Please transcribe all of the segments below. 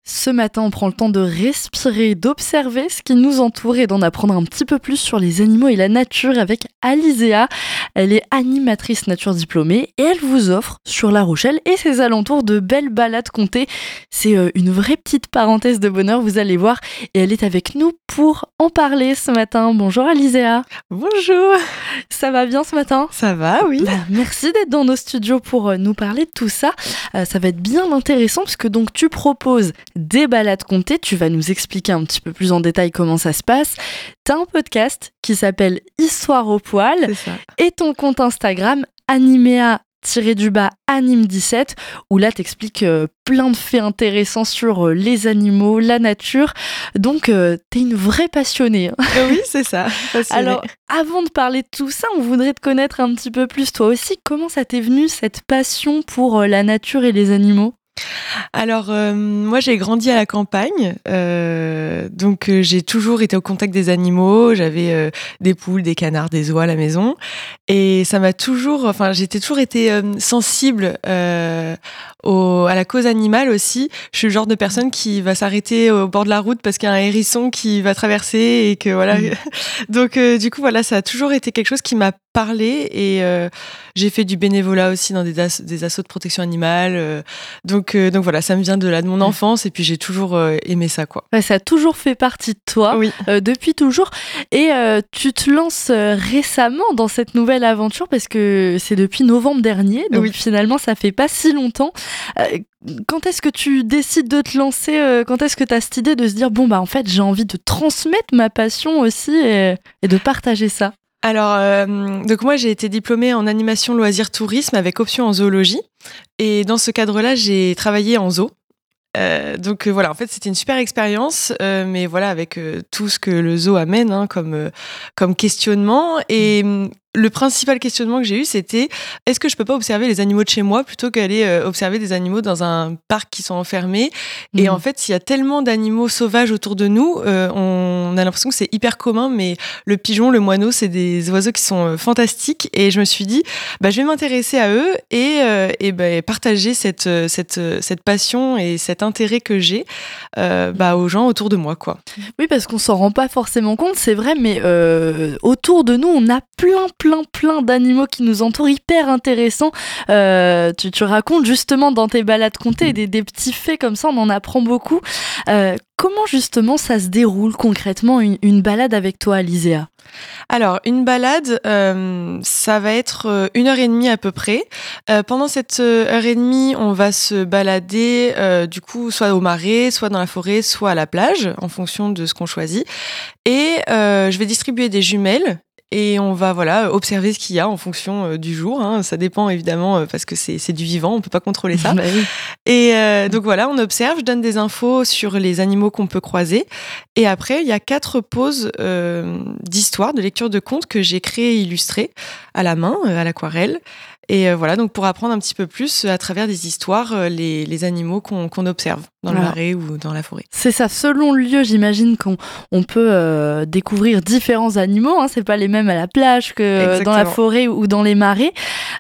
Ce matin, on prend le temps de respirer, d'observer ce qui nous entoure et d'en apprendre un petit peu plus sur les animaux et la nature avec Alizéa. Elle est animatrice nature diplômée et elle vous offre sur La Rochelle et ses alentours de belles balades comptées. C'est une vraie petite parenthèse de bonheur, vous allez voir. Et elle est avec nous pour en parler ce matin. Bonjour Alizéa. Bonjour. Ça va bien ce matin ? Ça va, oui. Merci d'être dans nos studios pour nous parler de tout ça. Ça va être bien intéressant parce que donc tu proposes des balades comptées. Tu vas nous expliquer un petit peu plus en détail comment ça se passe. T'as un podcast qui s'appelle Histoire au poil. C'est ça. Et ton compte Instagram animea-anime17 où là t'expliques plein de faits intéressants sur les animaux, la nature. Donc t'es une vraie passionnée. Oui, c'est ça. Passionnée. Alors, avant de parler de tout ça, on voudrait te connaître un petit peu plus toi aussi. Comment ça t'est venu cette passion pour la nature et les animaux ? Alors, moi, j'ai grandi à la campagne, donc j'ai toujours été au contact des animaux. J'avais des poules, des canards, des oies à la maison, et ça m'a toujours, j'ai toujours été sensible à la cause animale aussi. Je suis le genre de personne qui va s'arrêter au bord de la route parce qu'il y a un hérisson qui va traverser et que voilà. Donc, du coup, voilà, ça a toujours été quelque chose qui m'a parlé et j'ai fait du bénévolat aussi dans des assos de protection animale. Donc voilà, ça me vient de mon enfance et puis j'ai toujours aimé ça, quoi. Ouais, ça a toujours fait partie de toi, oui. Depuis toujours. Et tu te lances récemment dans cette nouvelle aventure parce que c'est depuis novembre dernier, donc finalement ça fait pas si longtemps. Quand est-ce que tu décides de te lancer ? Quand est-ce que tu as cette idée de se dire en fait j'ai envie de transmettre ma passion aussi et de partager ça ? Alors, donc moi j'ai été diplômée en animation loisirs tourisme avec option en zoologie, et dans ce cadre-là j'ai travaillé en zoo. Donc voilà, en fait c'était une super expérience, mais voilà, avec tout ce que le zoo amène comme questionnement. Et le principal questionnement que j'ai eu, c'était est-ce que je peux pas observer les animaux de chez moi plutôt qu'aller observer des animaux dans un parc qui sont enfermés. Et en fait, il y a tellement d'animaux sauvages autour de nous, on a l'impression que c'est hyper commun, mais le pigeon, le moineau, c'est des oiseaux qui sont fantastiques. Et je me suis dit, je vais m'intéresser à eux et partager cette passion et cet intérêt que j'ai aux gens autour de moi, quoi. Oui, parce qu'on s'en rend pas forcément compte, c'est vrai, mais autour de nous, on a plein d'animaux qui nous entourent, hyper intéressants. Tu racontes justement dans tes balades comptées des petits faits comme ça, on en apprend beaucoup. Comment justement ça se déroule concrètement une balade avec toi, Alizéa ? Alors, une balade, ça va être 1h30 à peu près. Pendant cette 1h30, on va se balader, du coup, soit au marais, soit dans la forêt, soit à la plage, en fonction de ce qu'on choisit. Et je vais distribuer des jumelles. Et on va observer ce qu'il y a en fonction du jour. Ça dépend évidemment parce que c'est du vivant, on peut pas contrôler ça. Oui. Et donc voilà, on observe, je donne des infos sur les animaux qu'on peut croiser. Et après, il y a 4 pauses d'histoire, de lecture de contes que j'ai créées et illustrées à la main, à l'aquarelle. Et voilà, donc pour apprendre un petit peu plus à travers des histoires les animaux qu'on observe dans le marais ou dans la forêt. C'est ça, selon le lieu, j'imagine qu'on peut découvrir différents animaux. C'est pas les mêmes à la plage que Exactement. dans la forêt ou dans les marais.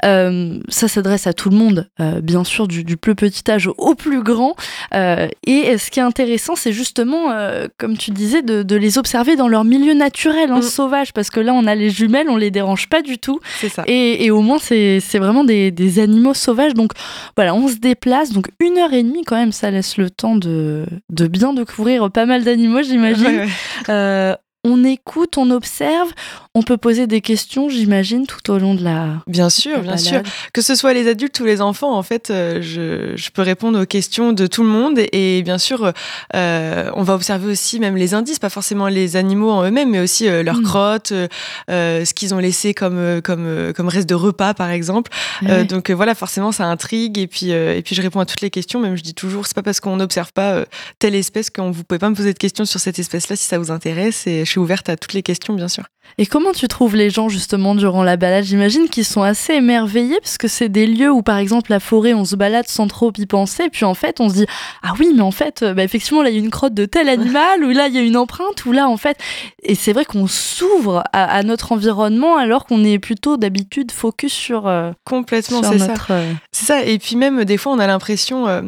Ça s'adresse à tout le monde, bien sûr, du plus petit âge au plus grand. Et ce qui est intéressant, c'est justement, comme tu disais, de les observer dans leur milieu naturel, sauvage, parce que là, on a les jumelles, on les dérange pas du tout. C'est ça. Et au moins, c'est vraiment des animaux sauvages. Donc voilà, on se déplace. Donc 1h30 quand même, ça laisse le temps de bien découvrir pas mal d'animaux, j'imagine. Ouais. On écoute, on observe, on peut poser des questions, j'imagine, tout au long de la Bien sûr. Que ce soit les adultes ou les enfants, en fait, je peux répondre aux questions de tout le monde. Et bien sûr, on va observer aussi même les indices, pas forcément les animaux en eux-mêmes, mais aussi leurs crottes, ce qu'ils ont laissé comme reste de repas, par exemple. Donc voilà, forcément, ça intrigue. Et puis je réponds à toutes les questions. Même je dis toujours, c'est pas parce qu'on n'observe pas telle espèce que vous pouvez pas me poser de questions sur cette espèce-là si ça vous intéresse. Et je suis ouverte à toutes les questions, bien sûr. Et comment tu trouves les gens justement durant la balade ? J'imagine qu'ils sont assez émerveillés parce que c'est des lieux où par exemple la forêt on se balade sans trop y penser, et puis en fait on se dit ah oui mais en fait effectivement là il y a une crotte de tel animal ou là il y a une empreinte ou là en fait, et c'est vrai qu'on s'ouvre à notre environnement alors qu'on est plutôt d'habitude focus sur complètement sur c'est notre ça. C'est ça, et puis même des fois on a l'impression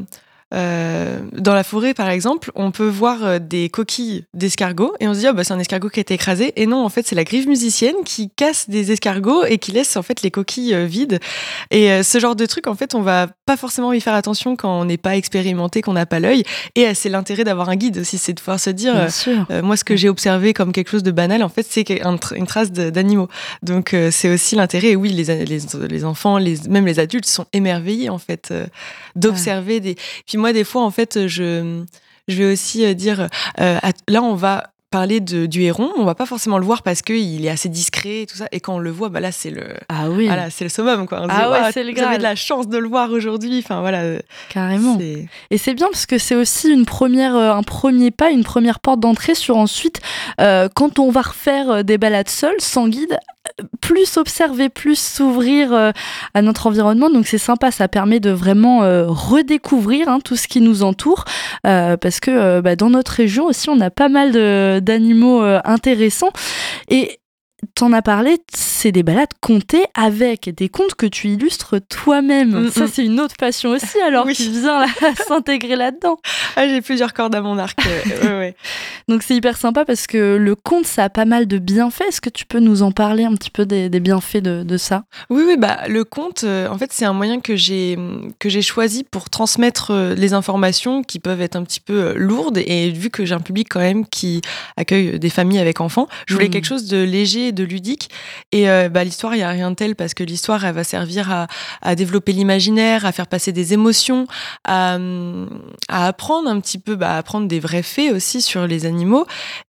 dans la forêt, par exemple, on peut voir des coquilles d'escargots et on se dit c'est un escargot qui a été écrasé. Et non, en fait, c'est la grive musicienne qui casse des escargots et qui laisse en fait les coquilles vides. Et ce genre de truc, en fait, on va pas forcément y faire attention quand on n'est pas expérimenté, qu'on n'a pas l'œil. Et c'est l'intérêt d'avoir un guide aussi, c'est de pouvoir se dire, moi, ce que j'ai observé comme quelque chose de banal, en fait, c'est une trace d'animaux. Donc, c'est aussi l'intérêt. Et oui, les enfants, même les adultes sont émerveillés, en fait, d'observer des... Puis moi, des fois, en fait, je vais aussi dire, là, on va parler du héron, on va pas forcément le voir parce qu'il est assez discret et tout ça, et quand on le voit, là c'est le c'est le summum, quoi. On se dit, c'est le vous avez de la chance de le voir aujourd'hui, enfin voilà. Carrément. Et c'est bien parce que c'est aussi un premier pas, une première porte d'entrée sur ensuite quand on va refaire des balades seules, sans guide, plus observer, plus s'ouvrir à notre environnement. Donc c'est sympa, ça permet de vraiment redécouvrir tout ce qui nous entoure parce que dans notre région aussi, on a pas mal d'animaux intéressants. Et t'en as parlé, c'est des balades contées avec des contes que tu illustres toi-même. Ça, c'est une autre passion aussi, alors, qui vient s'intégrer là-dedans. J'ai plusieurs cordes à mon arc. Ouais. Donc, c'est hyper sympa parce que le conte, ça a pas mal de bienfaits. Est-ce que tu peux nous en parler un petit peu des bienfaits de ça ? Oui, le conte, en fait, c'est un moyen que j'ai choisi pour transmettre les informations qui peuvent être un petit peu lourdes. Et vu que j'ai un public quand même qui accueille des familles avec enfants, je voulais quelque chose de léger, de ludique. Et l'histoire, il n'y a rien de tel parce que l'histoire, elle va servir à développer l'imaginaire, à faire passer des émotions, à apprendre un petit peu, à apprendre des vrais faits aussi sur les animaux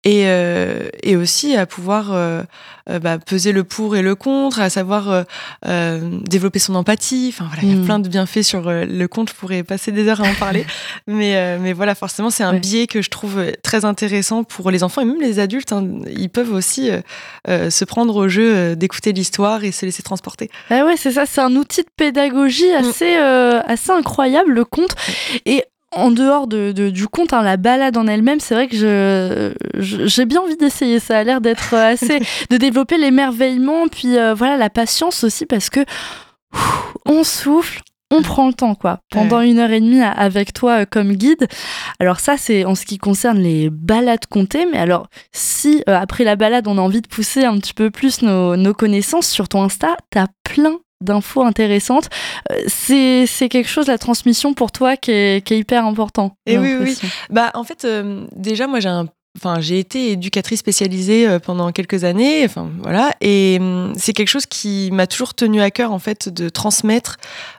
et aussi à pouvoir peser le pour et le contre, à savoir développer son empathie. Enfin voilà, il y a plein de bienfaits sur le conte. Je pourrais passer des heures à en parler, mais voilà, forcément, c'est un biais que je trouve très intéressant pour les enfants et même les adultes. Ils peuvent aussi se prendre au jeu d'écouter l'histoire et se laisser transporter. Ah ouais, c'est ça, c'est un outil de pédagogie assez incroyable, le conte. Et en dehors du conte, la balade en elle-même, c'est vrai que j'ai bien envie d'essayer. Ça a l'air d'être assez... de développer l'émerveillement, puis la patience aussi, parce que on souffle, on prend le temps, quoi, pendant 1h30 avec toi comme guide. Alors ça, c'est en ce qui concerne les balades contées, mais alors si après la balade, on a envie de pousser un petit peu plus nos connaissances, sur ton Insta, t'as plein d'infos intéressantes. C'est quelque chose, la transmission pour toi, qui est hyper important. Et oui. En fait, déjà, moi, j'ai été éducatrice spécialisée pendant quelques années, et c'est quelque chose qui m'a toujours tenu à cœur, en fait, de transmettre.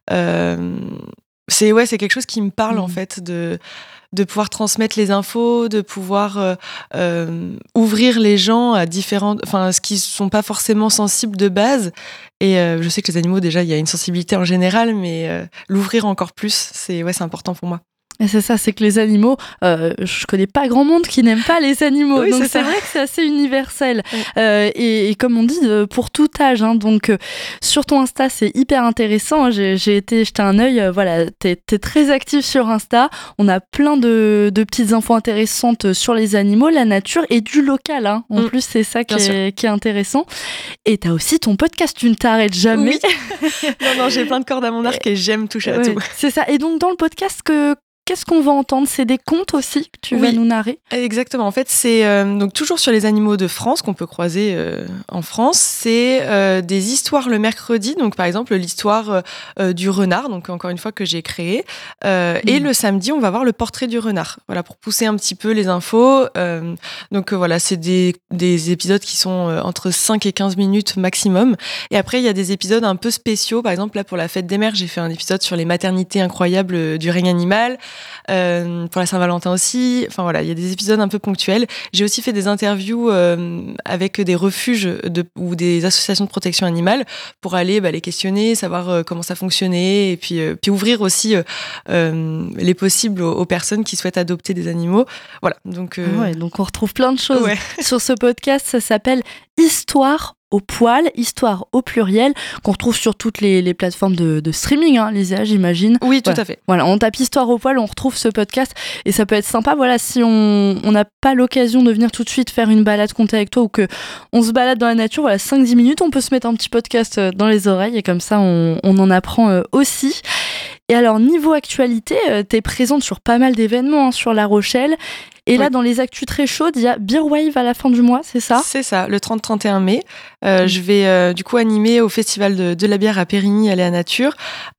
C'est quelque chose qui me parle, en fait, de pouvoir transmettre les infos, de pouvoir ouvrir les gens à ce qui sont pas forcément sensibles de base. Et je sais que les animaux, déjà, il y a une sensibilité en général, mais l'ouvrir encore plus, c'est important pour moi. Et c'est ça, c'est que les animaux, je connais pas grand monde qui n'aime pas les animaux, donc c'est vrai que c'est assez universel. Et comme on dit, pour tout âge. Donc sur ton Insta, c'est hyper intéressant. J'ai été jeter un œil. T'es très active sur Insta. On a plein de petites infos intéressantes sur les animaux, la nature et du local. En plus, c'est ça qui est intéressant. Et t'as aussi ton podcast, tu ne t'arrêtes jamais. Oui. non, j'ai plein de cordes à mon arc et j'aime toucher à tout. C'est ça. Et donc dans le podcast qu'est-ce qu'on va entendre ? C'est des contes aussi que tu vas nous narrer ? Exactement. En fait, c'est donc toujours sur les animaux de France qu'on peut croiser en France. C'est des histoires le mercredi. Donc, par exemple, l'histoire du renard, donc encore une fois que j'ai créé. Et le samedi, on va voir le portrait du renard. Voilà, pour pousser un petit peu les infos. Donc voilà, c'est des épisodes qui sont entre 5 et 15 minutes maximum. Et après, il y a des épisodes un peu spéciaux. Par exemple, là, pour la fête des mères, j'ai fait un épisode sur les maternités incroyables du règne animal. Pour la Saint-Valentin aussi. Enfin voilà, il y a des épisodes un peu ponctuels. J'ai aussi fait des interviews avec des refuges ou des associations de protection animale pour aller les questionner, savoir comment ça fonctionnait et puis ouvrir aussi les possibles aux personnes qui souhaitent adopter des animaux. Voilà. Donc on retrouve plein de choses sur ce podcast. Ça s'appelle Histoire au poil, histoire au pluriel, qu'on retrouve sur toutes les plateformes de streaming, hein, Lysia, j'imagine. Oui, tout voilà. à fait. Voilà, on tape histoire au poil, on retrouve ce podcast et ça peut être sympa. Voilà, si on n'a pas l'occasion de venir tout de suite faire une balade comptée avec toi ou que on se balade dans la nature, voilà, 5-10 minutes, on peut se mettre un petit podcast dans les oreilles et comme ça, on en apprend aussi. Et alors, niveau actualité, t'es présente sur pas mal d'événements hein, sur La Rochelle. Et là, dans les actus très chaudes, il y a Beer Wave à la fin du mois, c'est ça ? C'est ça, le 30-31 mai. Je vais du coup animer au Festival de la bière à Périgny, Aléa Nature,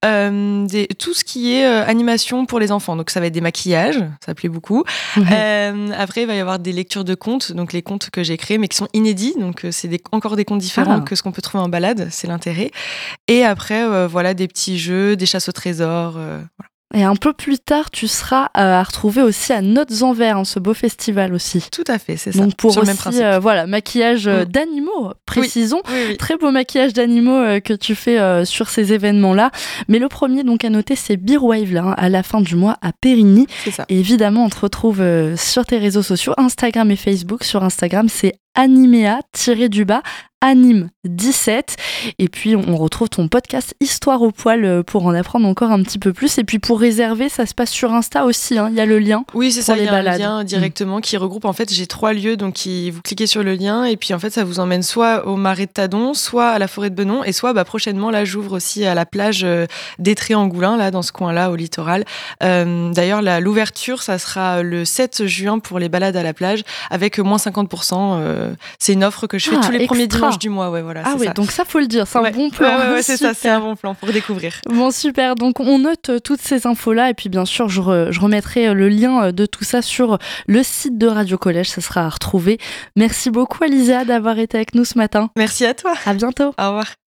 tout ce qui est animation pour les enfants. Donc ça va être des maquillages, ça plaît beaucoup. Après, il va y avoir des lectures de contes, donc les contes que j'ai créés, mais qui sont inédits. Donc c'est encore des contes différents que ce qu'on peut trouver en balade, c'est l'intérêt. Et après, voilà, des petits jeux, des chasses au trésor, voilà. Et un peu plus tard, tu seras à retrouver aussi à Notes en Verre, hein, ce beau festival aussi. Tout à fait, c'est ça. Donc pour sur aussi, le même principe. voilà, maquillage d'animaux, précisons. Oui. Très beau maquillage d'animaux que tu fais sur ces événements-là. Mais le premier donc à noter, c'est Beer Wave, là, hein, à la fin du mois à Périgny. C'est ça. Et évidemment, on te retrouve sur tes réseaux sociaux, Instagram et Facebook. Sur Instagram, c'est animea-du-bas anime 17 et puis on retrouve ton podcast Histoire au poil pour en apprendre encore un petit peu plus et puis pour réserver ça se passe sur Insta aussi hein. Il y a le lien. Oui c'est ça, il y a balades. un lien directement qui regroupe en fait j'ai 3 lieux donc vous cliquez sur le lien et puis en fait ça vous emmène soit au marais de Tadon, soit à la forêt de Benon et soit prochainement là j'ouvre aussi à la plage d'Étré-Angoulin là dans ce coin là au littoral. D'ailleurs l'ouverture ça sera le 7 juin pour les balades à la plage avec moins 50%. C'est une offre que je fais tous les premiers dimanches du mois, voilà. Ah oui, ça. donc ça faut le dire, c'est un bon plan. Ouais, c'est ça, c'est un bon plan pour découvrir. Bon super, donc on note toutes ces infos là et puis bien sûr je remettrai le lien de tout ça sur le site de Radio Collège, ça sera à retrouver. Merci beaucoup Alizéa d'avoir été avec nous ce matin. Merci à toi. À bientôt. Au revoir.